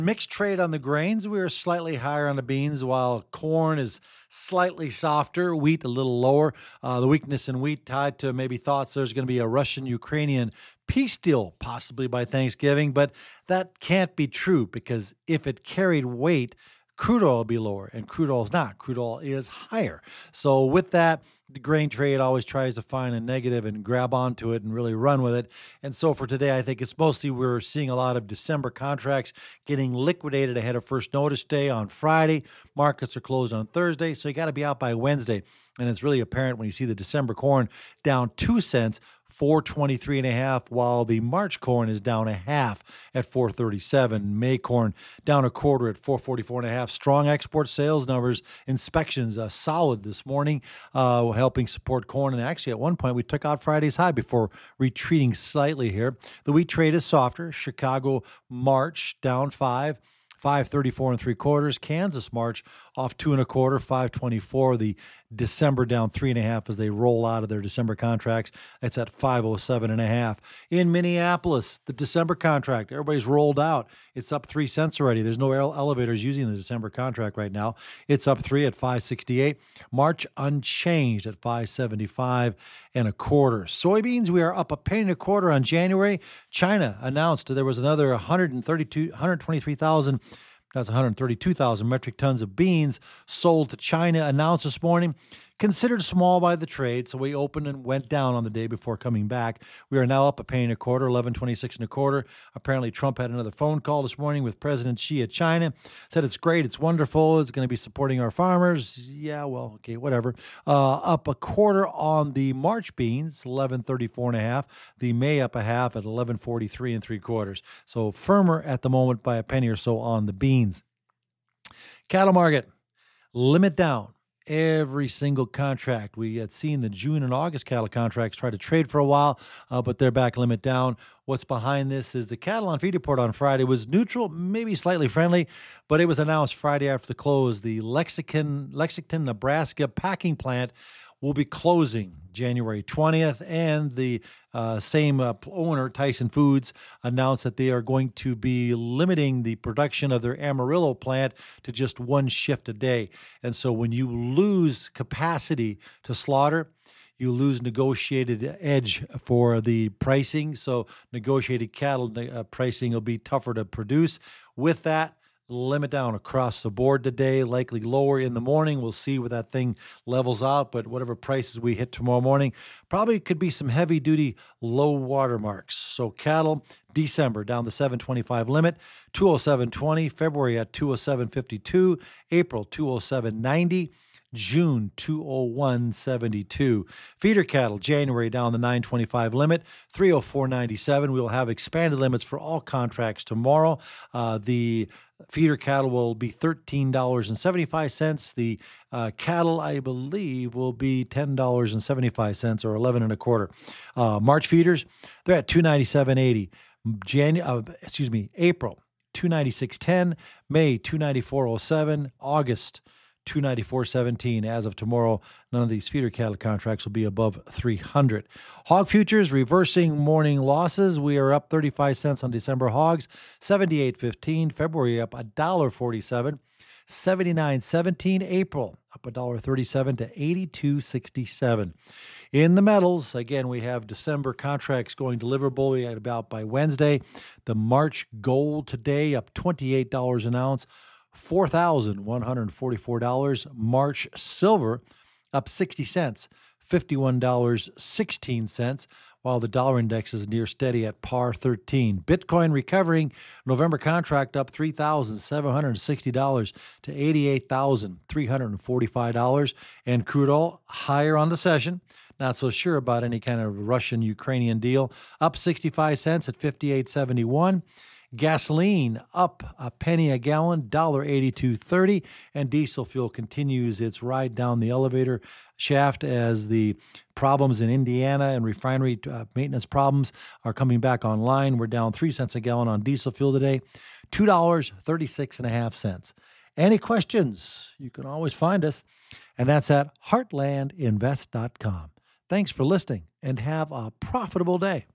Mixed trade on the grains. We are slightly higher on the beans, while corn is slightly softer, wheat a little lower. The weakness in wheat tied to maybe thoughts there's going to be a Russian-Ukrainian peace deal possibly by Thanksgiving, but that can't be true because if it carried weight, crude oil will be lower, and crude oil is not. Crude oil is higher. So with that, the grain trade always tries to find a negative and grab onto it and really run with it. And so for today, I think it's mostly we're seeing a lot of December contracts getting liquidated ahead of First Notice Day on Friday. Markets are closed on Thursday, so you got to be out by Wednesday. And it's really apparent when you see the December corn down 2 cents, 423 and a half, while the March corn is down a half at 437. May corn down a quarter at 444 and a half. Strong export sales numbers, inspections solid this morning, helping support corn. And actually, at one point, we took out Friday's high before retreating slightly here. The wheat trade is softer. Chicago March down 534 and three quarters. Kansas March off 2 1/4, 524. The December down 3 1/2 as they roll out of their December contracts. That's at 507 and a half. In Minneapolis, the December contract, everybody's rolled out. It's up 3 cents already. There's no elevators using the December contract right now. It's up 3 at 568. March unchanged at 575 and a quarter. Soybeans, we are up a penny and a quarter on January. China announced there was another 123,000. That's 132,000 metric tons of beans sold to China, announced this morning. Considered small by the trade, so we opened and went down on the day before coming back. We are now up a penny and a quarter, 11.26 and a quarter. Apparently, Trump had another phone call this morning with President Xi at China. Said it's great, it's wonderful, it's going to be supporting our farmers. Yeah, well, okay, whatever. Up a quarter on the March beans, 11.34 and a half. The May up a half at 11.43 and three quarters. So firmer at the moment by a penny or so on the beans. Cattle market, limit down. Every single contract. We had seen the June and August cattle contracts try to trade for a while, but they're back limit down. What's behind this is the cattle on feed report on Friday was neutral, maybe slightly friendly, but it was announced Friday after the close. The Lexington, Nebraska packing plant will be closing January 20th, and the same owner, Tyson Foods, announced that they are going to be limiting the production of their Amarillo plant to just one shift a day. And so when you lose capacity to slaughter, you lose negotiated edge for the pricing. So negotiated cattle pricing will be tougher to produce. With that, limit down across the board today, likely lower in the morning. We'll see where that thing levels out, but whatever prices we hit tomorrow morning, probably could be some heavy-duty low watermarks. So cattle, December down the 725 limit, 207.20, February at 207.52, April 207.90, June 201.72. Feeder cattle, January down the 925 limit, 304.97. We will have expanded limits for all contracts tomorrow. The feeder cattle will be $13.75. The cattle, I believe, will be $10.75 or 11 and a quarter. March feeders, they're at $297.80. April 296.10, May 294.07, August 294.17. As of tomorrow, none of these feeder cattle contracts will be above 300. Hog futures reversing morning losses. We are up 35 cents on December hogs, 78.15. February up $1.47, 79.17. April up $1.37 to 82.67. In the metals, again, we have December contracts going deliverable. We had about by Wednesday. The March gold today up $28 an ounce, $4,144. March silver up 60 cents, $51.16, while the dollar index is near steady at par 13. Bitcoin recovering, November contract up $3,760 to $88,345, and crude oil higher on the session. Not so sure about any kind of Russian-Ukrainian deal. Up 65 cents at 58.71. Gasoline up a penny a gallon, $1.8230, and diesel fuel continues its ride down the elevator shaft as the problems in Indiana and refinery maintenance problems are coming back online. We're down 3 cents a gallon on diesel fuel today, $2.36.5. Any questions? You can always find us, and that's at heartlandinvest.com. Thanks for listening, and have a profitable day.